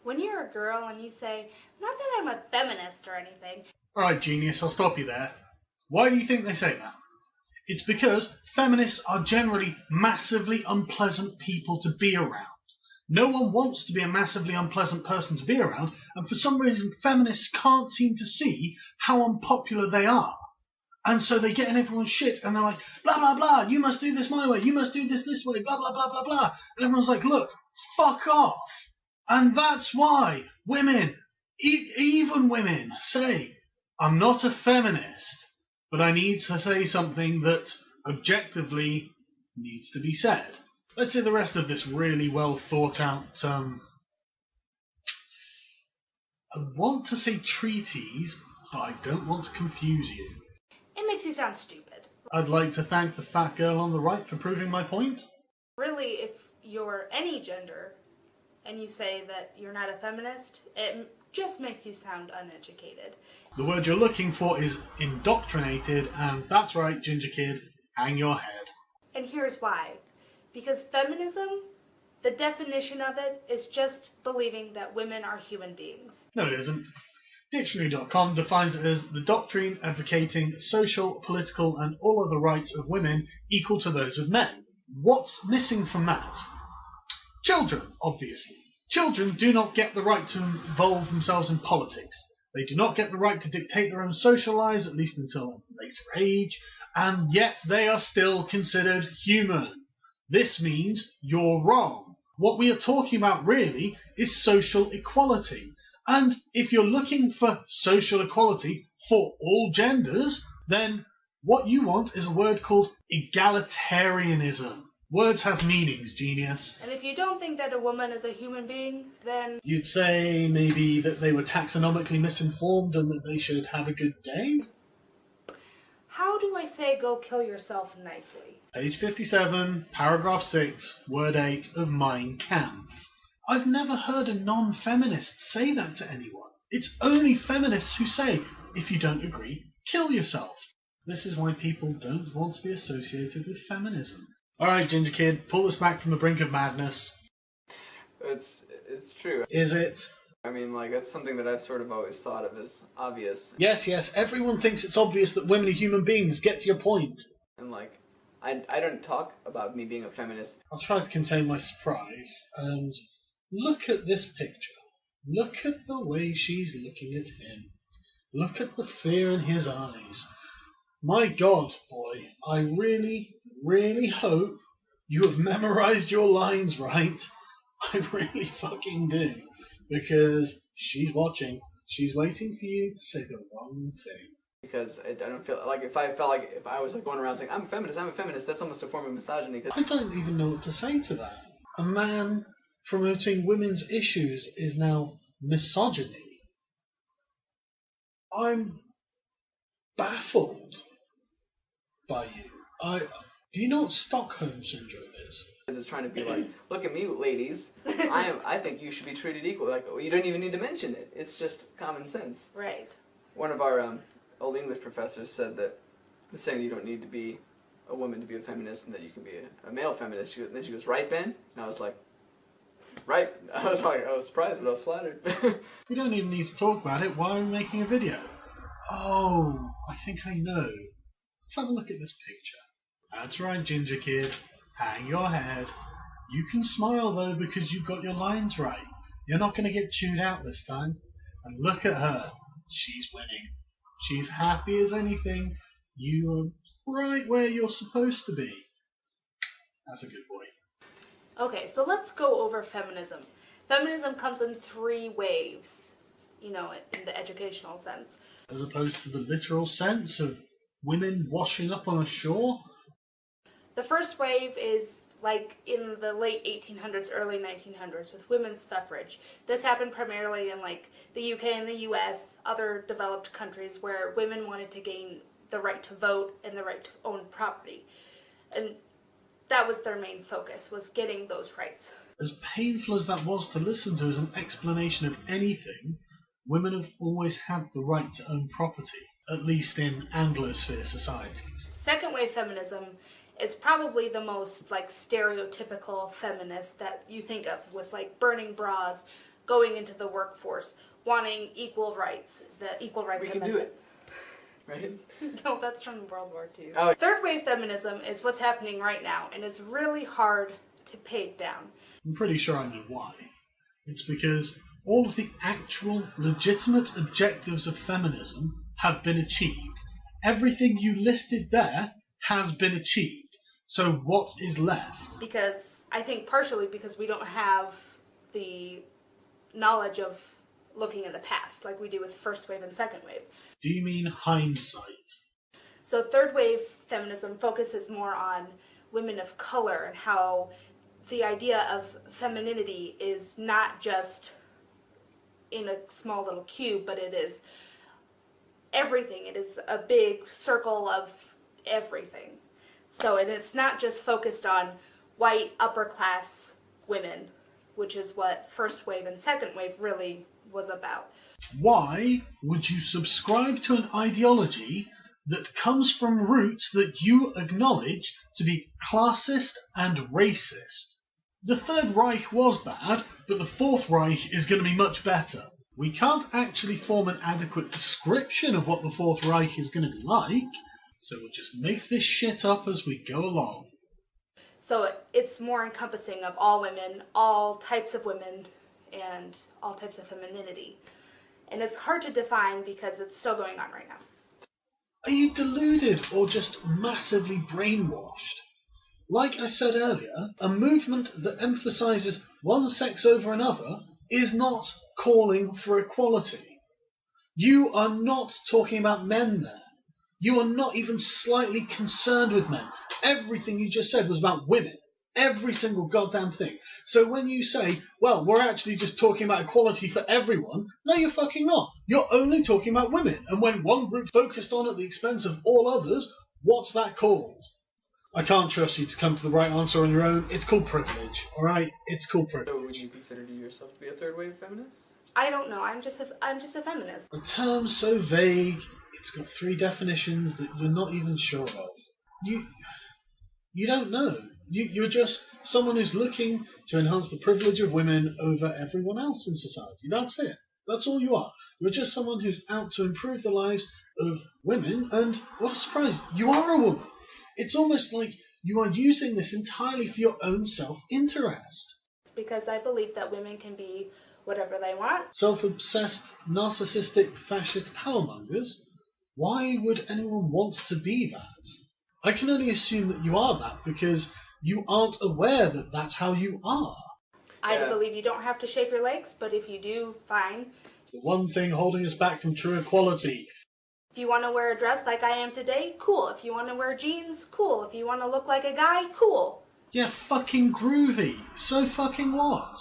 When you're a girl and you say, not that I'm a feminist or anything. Alright, genius, I'll stop you there. Why do you think they say that? It's because feminists are generally massively unpleasant people to be around. No one wants to be a massively unpleasant person to be around, and for some reason feminists can't seem to see how unpopular they are. And so they get in everyone's shit, and they're like, blah, blah, blah, you must do this my way, you must do this way, blah, blah, blah, blah, blah. And everyone's like, look, fuck off. And that's why women, even women, say, I'm not a feminist, but I need to say something that objectively needs to be said. Let's hear the rest of this really well thought out, I want to say treatise, but I don't want to confuse you. It makes you sound stupid. I'd like to thank the fat girl on the right for proving my point. Really, if you're any gender and you say that you're not a feminist, it just makes you sound uneducated. The word you're looking for is indoctrinated, and that's right, Ginger Kid, hang your head. And here's why. Because feminism, the definition of it is just believing that women are human beings. No, it isn't. Dictionary.com defines it as the doctrine advocating social, political, and all other rights of women equal to those of men. What's missing from that? Children, obviously. Children do not get the right to involve themselves in politics. They do not get the right to dictate their own social lives, at least until a later age, and yet they are still considered human. This means you're wrong. What we are talking about really is social equality. And if you're looking for social equality for all genders, then what you want is a word called egalitarianism. Words have meanings, genius. And if you don't think that a woman is a human being, then You'd say maybe that they were taxonomically misinformed and that they should have a good day? how do I say go kill yourself nicely? Page 57, paragraph 6, word 8 of Mein Kampf. I've never heard a non-feminist say that to anyone. It's only feminists who say, if you don't agree, kill yourself. This is why people don't want to be associated with feminism. Alright, Ginger Kid, pull us back from the brink of madness. It's true. Is it? I mean, like, that's something that I've sort of always thought of as obvious. Yes, everyone thinks it's obvious that women are human beings. Get to your point. And, like, I don't talk about me being a feminist. I'll try to contain my surprise, and look at this picture. Look at the way she's looking at him. Look at the fear in his eyes. My God, boy, I really, really hope you have memorized your lines right. I really fucking do. Because she's watching. She's waiting for you to say the wrong thing. Because I don't feel like if I was like going around saying I'm a feminist, that's almost a form of misogyny. Cause I don't even know what to say to that. A man promoting women's issues is now misogyny. I'm baffled by you. Do you know what Stockholm Syndrome is? it's trying to be like, look at me, ladies. I think you should be treated equally. Like, you don't even need to mention it. It's just common sense. Right. One of our old English professors said that the saying you don't need to be a woman to be a feminist and that you can be a male feminist. Then she goes, right, Ben? And I was like, right. I was surprised, but I was flattered. We don't even need to talk about it. Why are we making a video? Oh, I think I know. Let's have a look at this picture. That's right, Ginger Kid. Hang your head. You can smile, though, because you've got your lines right. You're not going to get chewed out this time. And look at her. She's winning. She's happy as anything. You are right where you're supposed to be. That's a good boy. Okay, so let's go over feminism. Feminism comes in 3 waves, in the educational sense. As opposed to the literal sense of women washing up on a shore? The first wave is like in the late 1800s, early 1900s with women's suffrage. This happened primarily in like the UK and the US, other developed countries where women wanted to gain the right to vote and the right to own property. And that was their main focus, was getting those rights. As painful as that was to listen to as an explanation of anything, women have always had the right to own property, at least in Anglosphere societies. Second wave feminism is probably the most like stereotypical feminist that you think of, with like burning bras, going into the workforce, wanting equal rights, the Equal Rights We can Amendment. do it. Right? No, that's from World War II. Oh. Third wave feminism is what's happening right now, and it's really hard to peg down. I'm pretty sure I know why. It's because all of the actual legitimate objectives of feminism have been achieved. Everything you listed there has been achieved. So what is left? Because I think partially because we don't have the knowledge of looking in the past like we do with first wave and second wave. Do you mean hindsight? So third wave feminism focuses more on women of color and how the idea of femininity is not just in a small little cube, but it is everything. It is a big circle of everything. So, and it's not just focused on white upper class women, which is what first wave and second wave really was about. Why would you subscribe to an ideology that comes from roots that you acknowledge to be classist and racist? The Third Reich was bad, but the Fourth Reich is going to be much better. We can't actually form an adequate description of what the Fourth Reich is going to be like, so we'll just make this shit up as we go along. So it's more encompassing of all women, all types of women, and all types of femininity. And it's hard to define because it's still going on right now. Are you deluded or just massively brainwashed? Like I said earlier, a movement that emphasises one sex over another is not calling for equality. You are not talking about men there. You are not even slightly concerned with men. Everything you just said was about women. Every single goddamn thing. So when you say, well, we're actually just talking about equality for everyone, no, you're fucking not. You're only talking about women. And when one group focused on at the expense of all others, what's that called? I can't trust you to come to the right answer on your own. It's called privilege, alright? It's called privilege. So would you consider yourself to be a third wave feminist? I don't know. I'm just a feminist. A term so vague, it's got 3 definitions that you're not even sure of. You don't know. You're just someone who's looking to enhance the privilege of women over everyone else in society. That's it. That's all you are. You're just someone who's out to improve the lives of women, and what a surprise, you are a woman. It's almost like you are using this entirely for your own self-interest. Because I believe that women can be whatever they want. Self-obsessed, narcissistic, fascist powermongers? Why would anyone want to be that? I can only assume that you are that because you aren't aware that that's how you are. I believe you don't have to shave your legs, but if you do, fine. The one thing holding us back from true equality. If you want to wear a dress like I am today, cool. If you want to wear jeans, cool. If you want to look like a guy, cool. Yeah, fucking groovy. So fucking what?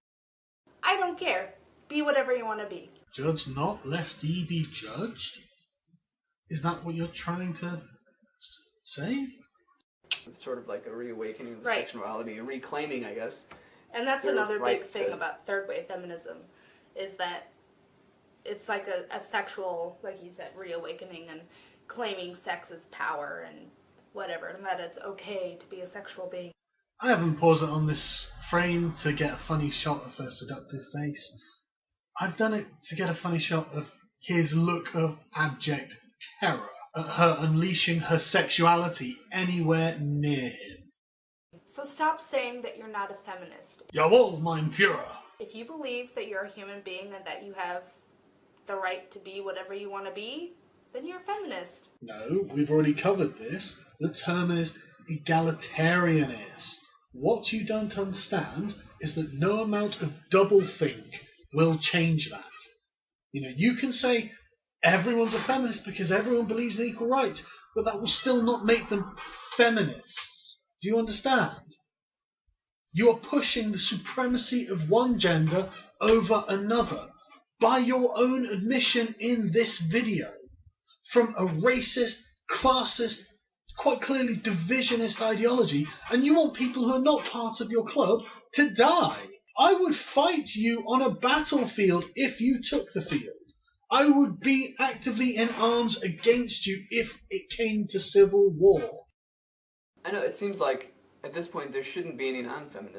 I don't care. Be whatever you want to be. Judge not, lest ye be judged? Is that what you're trying to say? It's sort of like a reawakening of Right. sexuality, a reclaiming, I guess. And that's Your another right big thing to- about third wave feminism, is that it's like a sexual, like you said, reawakening and claiming sex as power and whatever, and that it's okay to be a sexual being. I haven't paused it on this frame to get a funny shot of her seductive face. I've done it to get a funny shot of his look of abject terror at her unleashing her sexuality anywhere near him. So stop saying that you're not a feminist. Jawohl, mein Führer. If you believe that you're a human being and that you have the right to be whatever you want to be, then you're a feminist. No, we've already covered this. The term is egalitarianist. What you don't understand is that no amount of doublethink will change that. You know, you can say everyone's a feminist because everyone believes in equal rights, but that will still not make them feminists. Do you understand? You are pushing the supremacy of one gender over another by your own admission in this video. From a racist, classist, quite clearly divisionist ideology, and you want people who are not part of your club to die. I would fight you on a battlefield if you took the field. I would be actively in arms against you if it came to civil war. I know, it seems like at this point there shouldn't be any non-feminists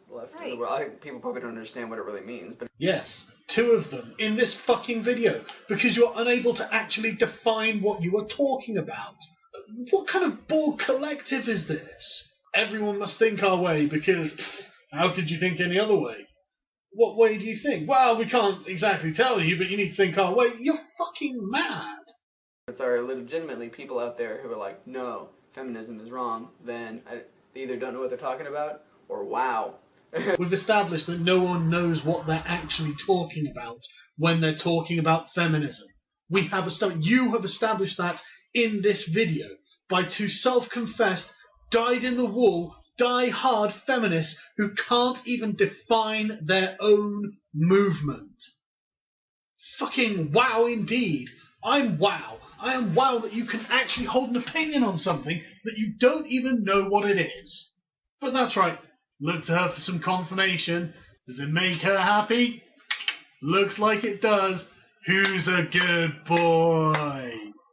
left in Right. the world. I think people probably don't understand what it really means, but Yes, 2 of them in this fucking video because you're unable to actually define what you are talking about. What kind of Borg collective is this? Everyone must think our way because how could you think any other way? What way do you think? Well, we can't exactly tell you, but you need to think our way. You're fucking mad. if there are legitimately people out there who are like, no, feminism is wrong, then they either don't know what they're talking about, or wow. We've established that no one knows what they're actually talking about when they're talking about feminism. You have established that in this video by 2 self-confessed, dyed-in-the-wool, die-hard feminists who can't even define their own movement. Fucking wow indeed. I'm wow. I am wow that you can actually hold an opinion on something that you don't even know what it is. But that's right. Look to her for some confirmation. Does it make her happy? Looks like it does. Who's a good boy?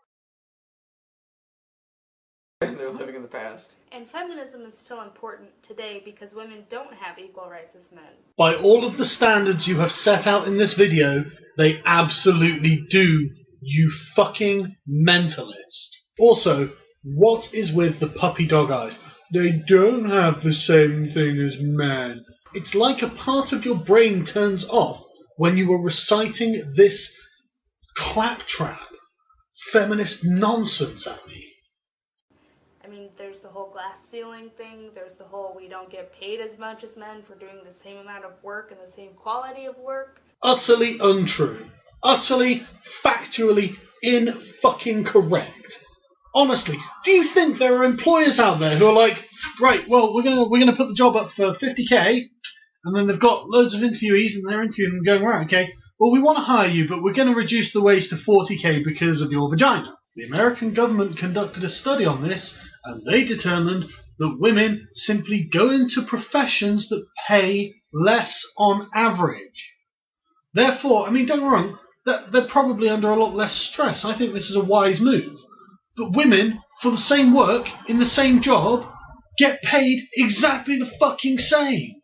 They're living in the past. And feminism is still important today because women don't have equal rights as men. By all of the standards you have set out in this video, they absolutely do, you fucking mentalist. Also, what is with the puppy dog eyes? They don't have the same thing as men. It's like a part of your brain turns off when you are reciting this claptrap feminist nonsense at me. I mean, there's the whole glass ceiling thing. There's the whole we don't get paid as much as men for doing the same amount of work and the same quality of work. Utterly untrue. Utterly, factually in-fucking correct. Honestly, do you think there are employers out there who are like, right, well, we're gonna put the job up for 50k, and then they've got loads of interviewees and they're interviewing and going, right, okay, well, we want to hire you, but we're going to reduce the wage to 40k because of your vagina. The American government conducted a study on this, and they determined that women simply go into professions that pay less on average. Therefore, I mean, don't get me wrong, they're probably under a lot less stress. I think this is a wise move. But women, for the same work, in the same job, get paid exactly the fucking same.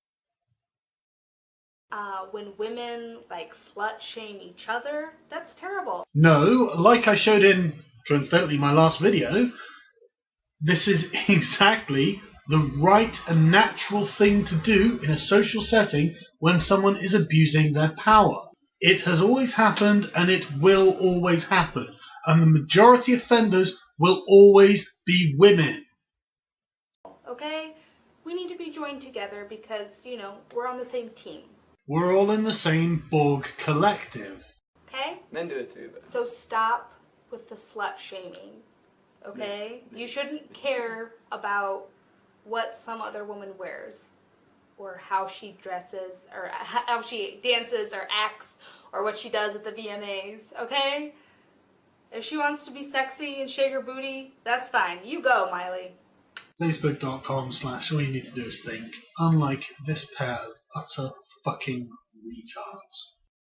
When women, like, slut-shame each other, that's terrible. No, like I showed in, coincidentally, my last video, this is exactly the right and natural thing to do in a social setting when someone is abusing their power. It has always happened and it will always happen. And the majority offenders will always be women. Okay? We need to be joined together because, you know, we're on the same team. We're all in the same Borg collective. Okay? Men do it too, but So stop with the slut-shaming. Okay? You shouldn't care about what some other woman wears, or how she dresses, or how she dances or acts, or what she does at the VMAs, okay? If she wants to be sexy and shake her booty, that's fine. You go, Miley. Facebook.com/ all you need to do is think, unlike this pair of utter fucking retards.